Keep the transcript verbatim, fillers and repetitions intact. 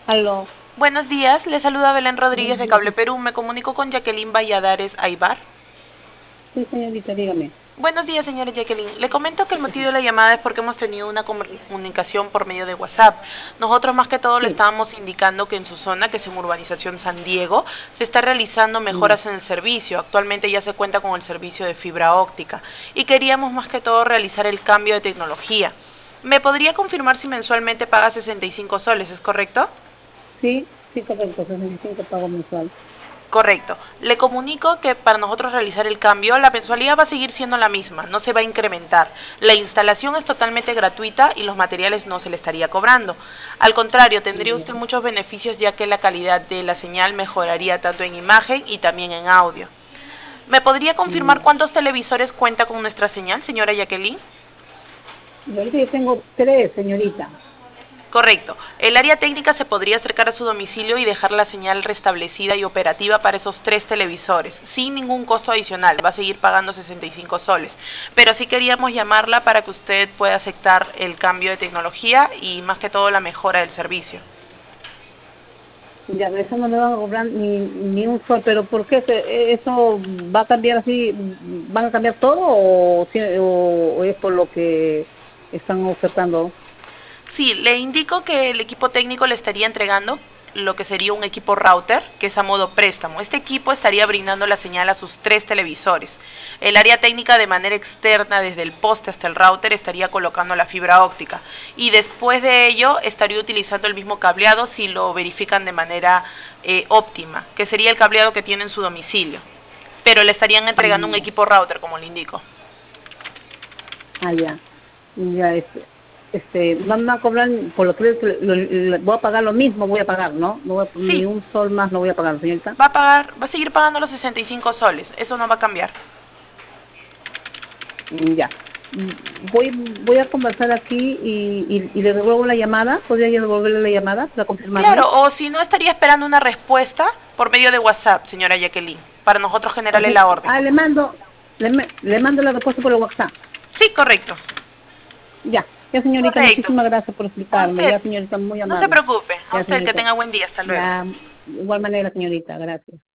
Aló. Buenos días, le saluda Belén Rodríguez Buenos de días. Cable Perú. Me comunico con Jacqueline Valladares Aybar. Sí, señorita, dígame. Buenos días, señora Jacqueline. Le comento que el motivo de la llamada es porque hemos tenido una comunicación por medio de WhatsApp. Nosotros más que todo le Sí, estábamos indicando que en su zona, que es en Urbanización San Diego, se está realizando ya. mejoras en el servicio. Actualmente ya se cuenta con el servicio de fibra óptica y queríamos más que todo realizar el cambio de tecnología. ¿Me podría confirmar si mensualmente paga sesenta y cinco soles, es correcto? Sí, sí, correcto, sesenta y cinco pago mensual. Correcto. Le comunico que para nosotros realizar el cambio, la mensualidad va a seguir siendo la misma, no se va a incrementar. La instalación es totalmente gratuita y los materiales no se le estaría cobrando. Al contrario, tendría Ya. usted muchos beneficios ya que la calidad de la señal mejoraría tanto en imagen y también en audio. ¿Me podría confirmar Ya. cuántos televisores cuenta con nuestra señal, señora Jacqueline? Y ahorita yo tengo tres, señorita. Correcto. El área técnica se podría acercar a su domicilio y dejar la señal restablecida y operativa para esos tres televisores, sin ningún costo adicional. Va a seguir pagando sesenta y cinco soles. Pero sí queríamos llamarla para que usted pueda aceptar el cambio de tecnología y más que todo la mejora del servicio. Ya, eso no me van a cobrar ni, ni un sol, pero ¿por qué? se- ¿Eso va a cambiar así? ¿Van a cambiar todo o, si- o, o es por lo que están ofertando? Sí, le indico que el equipo técnico le estaría entregando lo que sería un equipo router, que es a modo préstamo. Este equipo estaría brindando la señal a sus tres televisores. El área técnica de manera externa, desde el poste hasta el router, estaría colocando la fibra óptica. Y después de ello, estaría utilizando el mismo cableado si lo verifican de manera eh, óptima, que sería el cableado que tiene en su domicilio. Pero le estarían entregando un Ya. equipo router, como le indico. Ah, ya. Ya, este, este, van a cobrar, por lo que lo- lo- lo- voy a pagar lo mismo, voy a pagar, ¿no? No voy a- ni Sí, un sol más no voy a pagar, señorita. va a pagar, va a seguir pagando los sesenta y cinco soles. Eso no va a cambiar. Mm, Ya. Mm, Voy, voy a conversar aquí y, y, y le devuelvo la llamada. ¿Podría yo devolverle la llamada para confirmarle? Claro, o si no, estaría esperando una respuesta por medio de WhatsApp, señora Jacqueline, para nosotros generarle Así, la orden. ah, le mando, le, me- le mando la respuesta por el WhatsApp. Sí, correcto. Ya, ya señorita, Correcto. muchísimas gracias por A explicarme. usted. Ya señorita, muy No se amable. preocupe. A Ya usted que señorita. tenga buen día. Hasta luego. Ya, igual manera señorita, gracias.